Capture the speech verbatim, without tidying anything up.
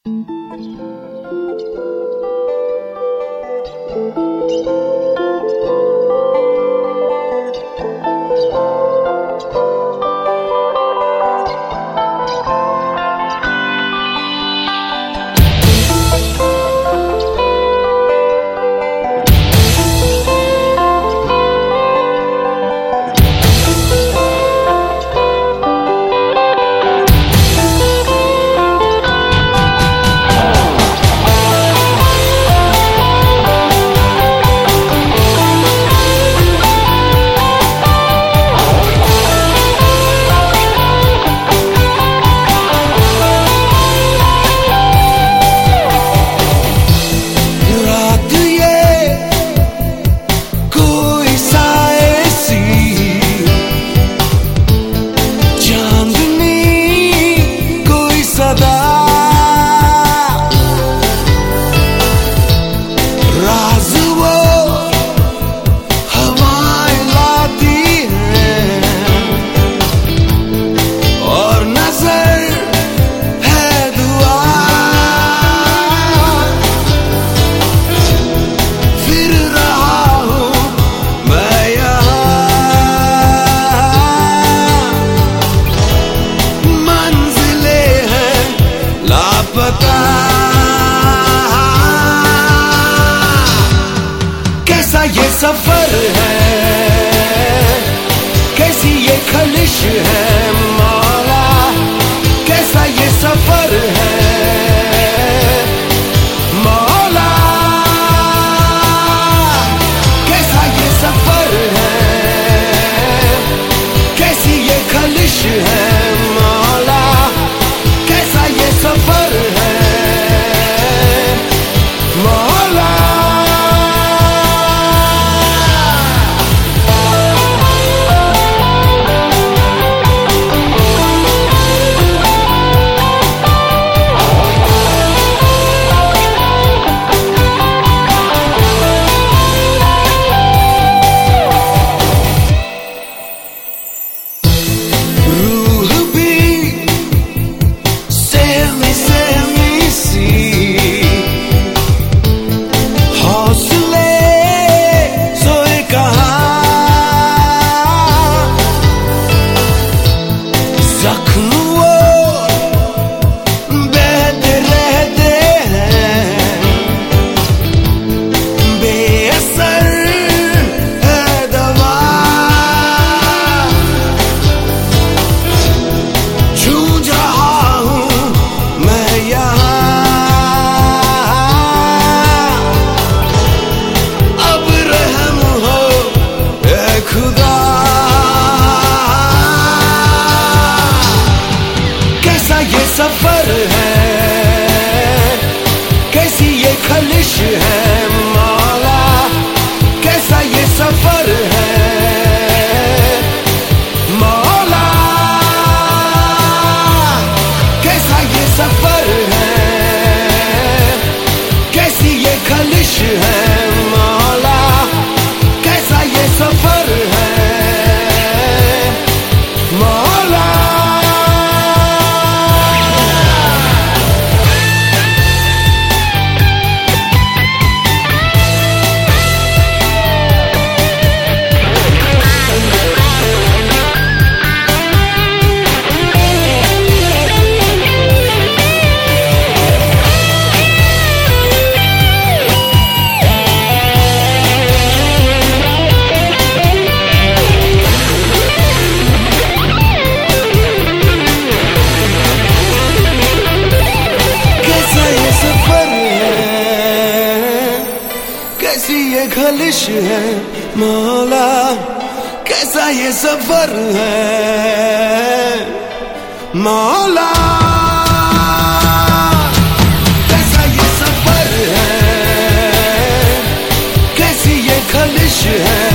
कैसा ये सफर है, कैसी ये खलिश है मौला, कैसा ये सफर है मौला, कैसा ये सफर है, कैसी ये खलिश है मौला, कैसा ये सफर है मौला। सफर है, कैसी ये खलिश है मौला, कैसा ये सफर है मौला, कैसा ये सफर है, कैसी ये खलिश है मौला, कैसा ये सफर है मौला। कैसी ये खलिश है मौला, कैसा ये सफर है मौला, कैसा ये सफर है, कैसी ये खलिश है